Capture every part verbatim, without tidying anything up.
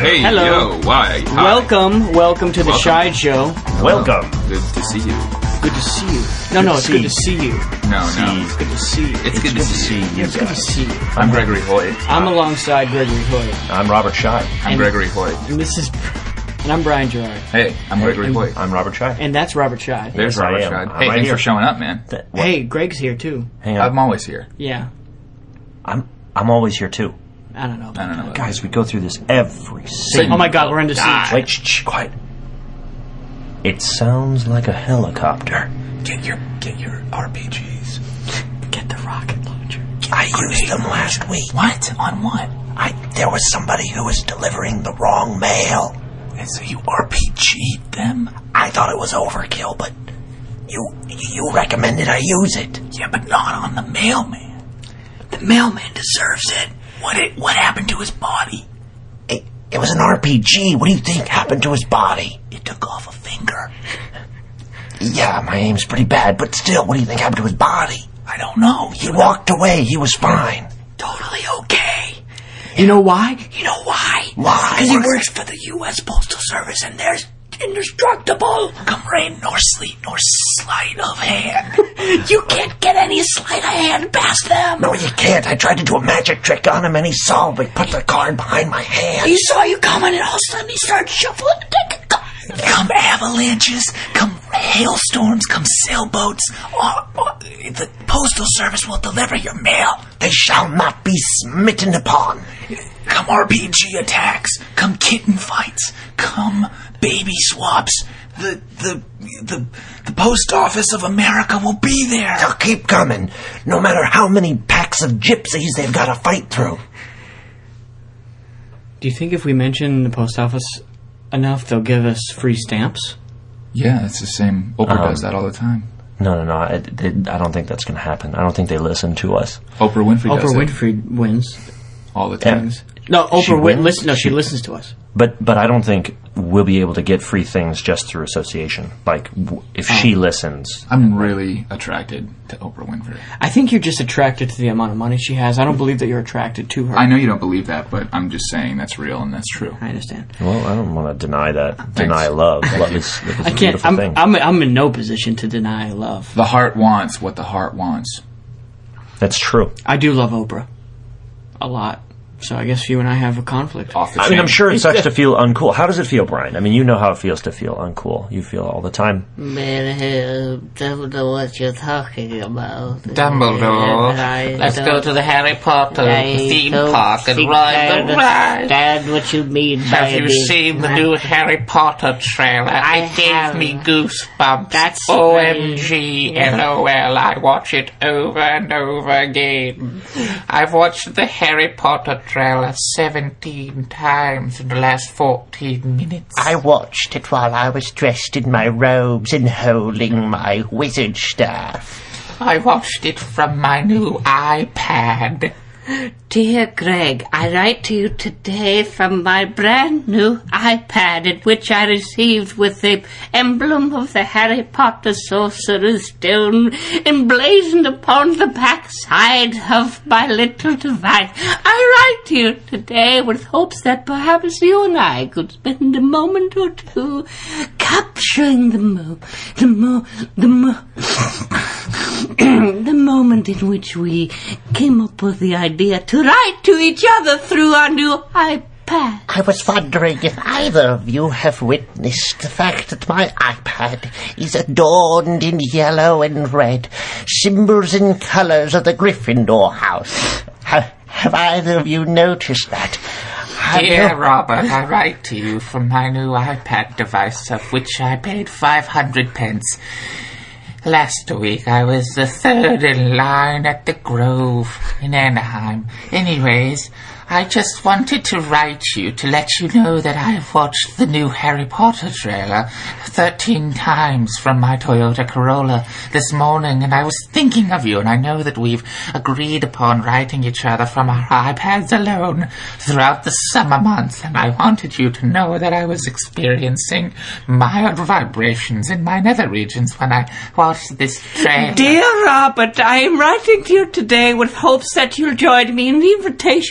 Hey, Hello. yo, why? Hi. Welcome, welcome to the Welcome. Shide Show. Welcome. Good to see you. Good to see you. No, no, it's see good you. to see you. No, no. It's good to see you. It's, good, to see you. you It's good to guys. see you. I'm Gregory Hoyt. I'm alongside Gregory Hoyt. I'm Robert Scheid. I'm And- Gregory Hoyt. And this is... And I'm Brian Gerard. Hey, I'm Gregory and- Hoyt. I'm Robert Scheid. And that's Robert Scheid. There's Yes, I Robert am. Scheid. I'm Hey, right thanks here. for showing up, man. Th- what? Hey, Greg's here too. Hang on. I'm always here. Yeah. I'm I'm always here too. I don't know. I don't know. Guys, we go through this every single... Oh my god, we're into Die. siege. Wait, shh, shh, quiet. It sounds like a helicopter. Get your get your R P Gs. Get the rocket launcher. I used them last week. What? On what? I There was somebody who was delivering the wrong mail. And so you R P G'd them? I thought it was overkill, but you you recommended I use it. Yeah, but not on the mailman. The mailman deserves it. What it, what happened to his body? It, it was an R P G. What do you think happened to his body? It took off a finger. Yeah, my aim's pretty bad, but still, what do you think happened to his body? I don't know. He walked away. He was fine. Totally okay. You know why? You know why? Why? Because he works for the U S Postal Service and there's indestructible. Come rain nor sleet nor sleight of hand. You can't get any sleight of hand past them. No, you can't. I tried to do a magic trick on him, and he solved it. Put the card behind my hand. He saw you coming and all of a sudden he started shuffling the deck. Come avalanches, come hailstorms, come sailboats. Oh, oh, the Postal Service will deliver your mail. They shall not be smitten upon. Come R P G attacks. Come kitten fights. Come baby swaps. The the the the Post Office of America will be there. They'll keep coming, no matter how many packs of gypsies they've got to fight through. Do you think if we mention the post office enough, they'll give us free stamps? Yeah, it's the same. Oprah Um, does that all the time. No, no, no. I, they, I don't think that's going to happen. I don't think they listen to us. Oprah Winfrey does Oprah it Winfrey wins all the Yeah. time. No, She Oprah win- wins? listen. No, she, She- listens to us. But but I don't think we'll be able to get free things just through association. Like, w- if she listens... I'm really attracted to Oprah Winfrey. I think you're just attracted to the amount of money she has. I don't believe that you're attracted to her. I know you don't believe that, but I'm just saying that's real and that's true. I understand. Well, I don't want to deny that. Deny love. Love is, love is I a can't. beautiful I'm, thing. I'm. I'm in no position to deny love. The heart wants what the heart wants. That's true. I do love Oprah a lot. So I guess you and I have a conflict. Off the I mean, chain. I'm sure it sucks to feel uncool. How does it feel, Brian? I mean, you know how it feels to feel uncool. You feel all the time. Man, I don't know what you're talking about. Dumbledore, I let's don't- go to the Harry Potter I theme don't park and think ride I the ride. understand what you mean by Have you this. seen the My- new Harry Potter trailer? I it gave have. me goosebumps. That's O M G, LOL, I watch it over and over again. I've watched the Harry Potter trailer seventeen times in the last fourteen minutes. I watched it while I was dressed in my robes and holding my wizard staff. I watched it from my new iPad. Dear Greg, I write to you today from my brand new iPad, at which I received with the emblem of the Harry Potter Sorcerer's Stone emblazoned upon the back side of my little device. I write to you today with hopes that perhaps you and I could spend a moment or two capturing the mo, the mo, the mo, the moment in which we came up with the idea to write to each other through our new iPad. I was wondering if either of you have witnessed the fact that my iPad is adorned in yellow and red, symbols and colours of the Gryffindor house. Ha- have either of you noticed that? Have Dear you? Robert, I write to you from my new iPad device, of which I paid five hundred pence. Last week I was the third in line at the Grove in Anaheim. Anyways, I just wanted to write you to let you know that I've watched the new Harry Potter trailer thirteen times from my Toyota Corolla this morning, and I was thinking of you, and I know that we've agreed upon writing each other from our iPads alone throughout the summer months, and I wanted you to know that I was experiencing mild vibrations in my nether regions when I watched this trailer. Dear Robert, I am writing to you today with hopes that you'll join me in the invitation to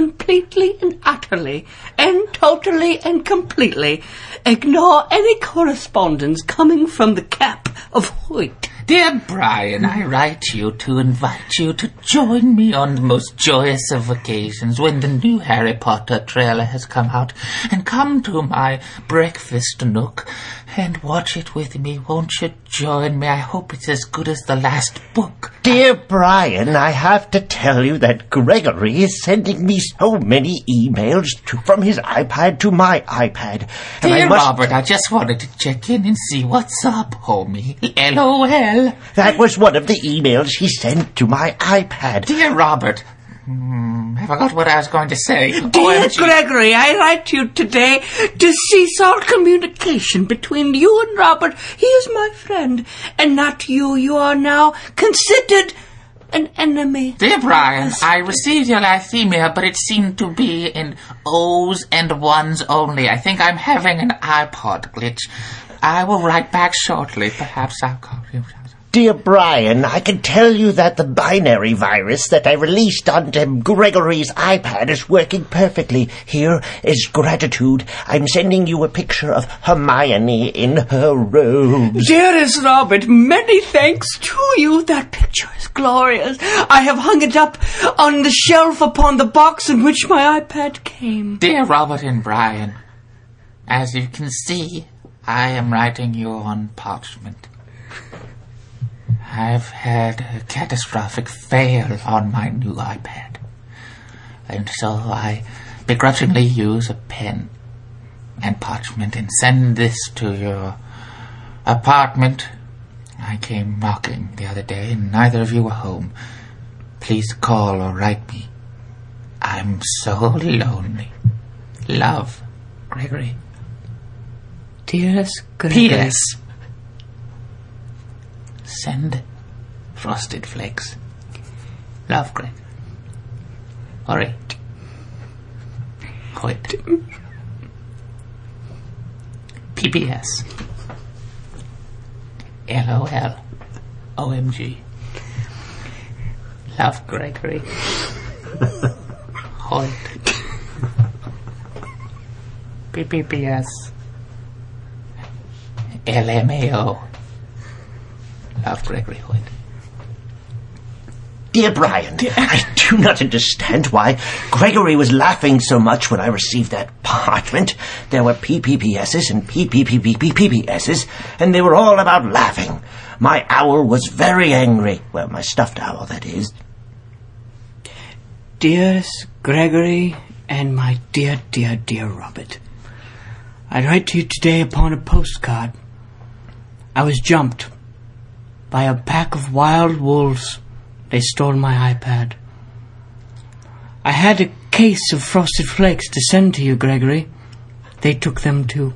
completely and utterly and totally and completely ignore any correspondence coming from the Cap of Hoyt. Dear Brian, I write you to invite you to join me on the most joyous of occasions when the new Harry Potter trailer has come out, and come to my breakfast nook and watch it with me. Won't you join me? I hope it's as good as the last book. Dear Brian, I have to tell you that Gregory is sending me so many emails to, from his iPad to my iPad. And Dear I must... Robert, I just wanted to check in and see what's up, homie. L O L. That was one of the emails he sent to my iPad. Dear Robert, hmm, I forgot what I was going to say. Dear O M G. Gregory, I write to you today to cease all communication between you and Robert. He is my friend, and not you. You are now considered an enemy. Dear Brian, I received your last email, but it seemed to be in O's and ones only. I think I'm having an iPod glitch. I will write back shortly. Perhaps I'll call you. Dear Brian, I can tell you that the binary virus that I released onto Gregory's iPad is working perfectly. Here is gratitude. I'm sending you a picture of Hermione in her robes. Dearest Robert, many thanks to you. That picture is glorious. I have hung it up on the shelf upon the box in which my iPad came. Dear Robert and Brian, as you can see, I am writing you on parchment. I've had a catastrophic fail on my new iPad, and so I begrudgingly use a pen and parchment and send this to your apartment. I came knocking the other day, and neither of you were home. Please call or write me. I'm so lonely. Love, Gregory. Dearest Gregory. P S Send frosted flakes. Love, Greg. Alright. Hoyt. P P S L O L O M G. Love, Gregory. Hoyt. P P P S L M A O. Love, Gregory Hoyt. Dear Brian, I do not understand why Gregory was laughing so much when I received that parchment. There were P P P S's and P P P P P P S's, and they were all about laughing. My owl was very angry. Well, my stuffed owl, that is. Dearest Gregory and my dear, dear, dear Robert, I write to you today upon a postcard. I was jumped by a pack of wild wolves. They stole my iPad. I had a case of Frosted Flakes to send to you, Gregory. They took them too.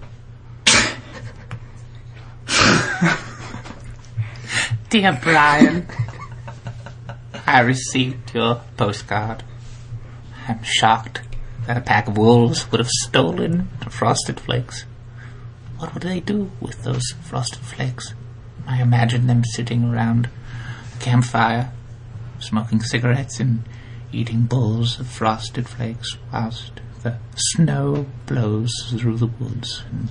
Dear Brian, I received your postcard. I'm shocked that a pack of wolves would have stolen the Frosted Flakes. What would they do with those Frosted Flakes? I imagine them sitting around a campfire, smoking cigarettes and eating bowls of Frosted Flakes whilst the snow blows through the woods. And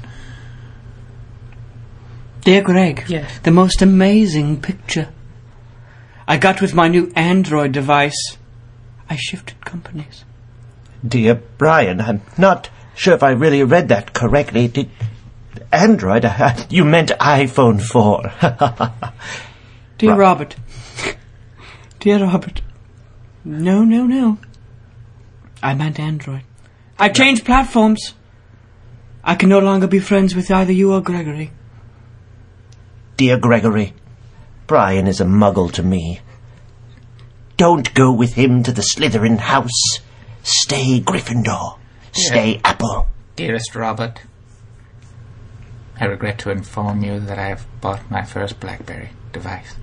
Dear Greg, Yes. the most amazing picture. I got with my new Android device. I shifted companies. Dear Brian, I'm not sure if I really read that correctly. Did Android? Uh, you meant iPhone four. Dear Ro- Robert. Dear Robert. No, no, no. I meant Android. I changed platforms. I can no longer be friends with either you or Gregory. Dear Gregory, Brian is a muggle to me. Don't go with him to the Slytherin house. Stay Gryffindor. Stay Apple. Dearest Robert, I regret to inform you that I have bought my first BlackBerry device.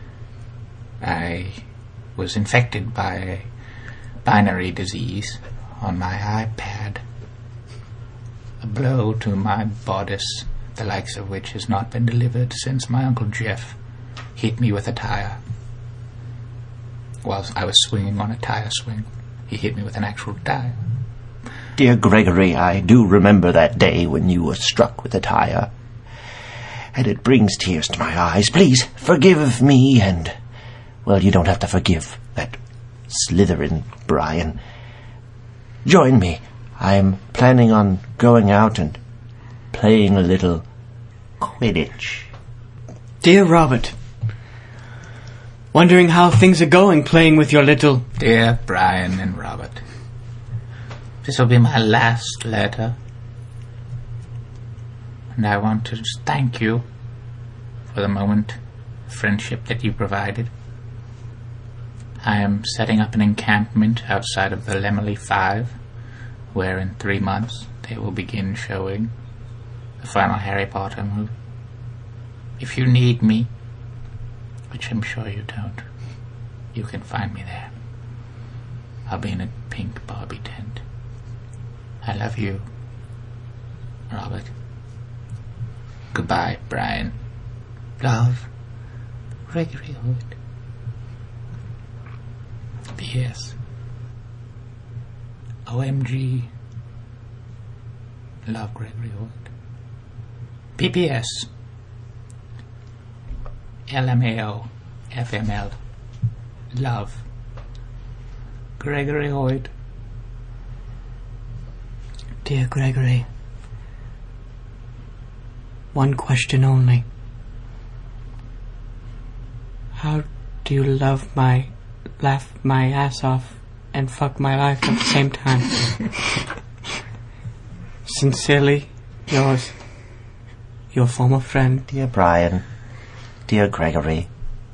I was infected by a binary disease on my iPad. A blow to my bodice, the likes of which has not been delivered since my Uncle Jeff hit me with a tire whilst I was swinging on a tire swing. He hit me with an actual tire. Dear Gregory, I do remember that day when you were struck with a tire. And it brings tears to my eyes. Please, forgive me and... Well, you don't have to forgive that Slytherin, Brian. Join me. I'm planning on going out and playing a little Quidditch. Dear Robert, wondering how things are going playing with your little... Dear Brian and Robert, this will be my last letter. And I want to just thank you for the moment of friendship that you provided. I am setting up an encampment outside of the Lemley Five, where in three months they will begin showing the final Harry Potter movie. If you need me, which I'm sure you don't, you can find me there. I'll be in a pink Barbie tent. I love you, Robert. Goodbye, Brian. Love, Gregory Hood. P S. O M G. Love, Gregory Hood. P P S. L M A O. F M L. Love, Gregory Hoyd. Dear Gregory, one question only. How do you love my, laugh my ass off and fuck my life at the same time? Sincerely, yours, your former friend. Dear Brian, dear Gregory,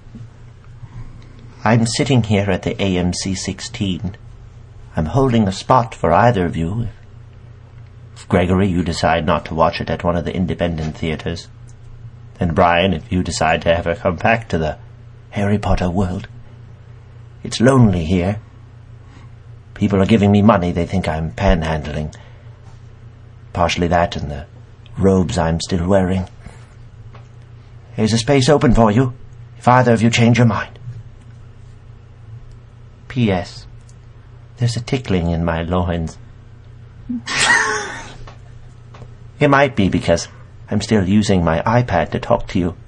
I'm sitting here at the A M C sixteen. I'm holding a spot for either of you. If Gregory, you decide not to watch it at one of the independent theaters, and Brian, if you decide to ever come back to the Harry Potter world. It's lonely here. People are giving me money. They think I'm panhandling. Partially that and the robes I'm still wearing. Here's a space open for you, if either of you change your mind. P S. There's a tickling in my loins. It might be because I'm still using my iPad to talk to you.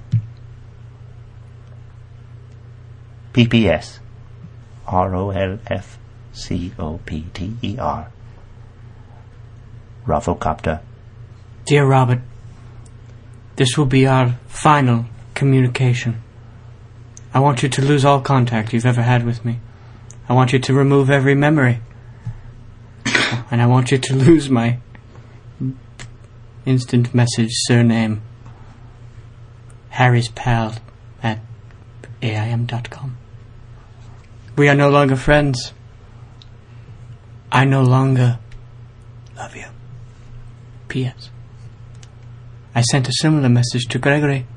P P S. R O L F C O P T E R. Rufflecopter. Dear Robert, this will be our final communication. I want you to lose all contact you've ever had with me. I want you to remove every memory. And I want you to lose my instant message surname, Harry's Pal at A I M dot com. We are no longer friends. I no longer love you. P S. I sent a similar message to Gregory.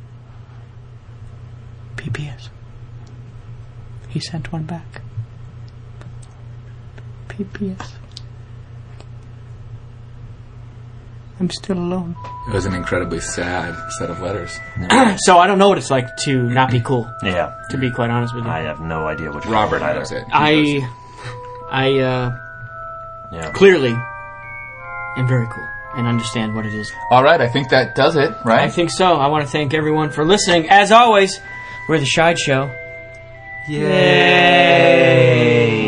P P S. He sent one back. P P S. I'm still alone. It was an incredibly sad set of letters. So I don't know what it's like to not be cool. Yeah. To be quite honest with you. I have no idea what you're Robert talking knows about. it. He I, knows. I, uh, Yeah. clearly am very cool and understand what it is. All right, I think that does it, right? I think so. I want to thank everyone for listening. As always, we're the Shide Show. Yay!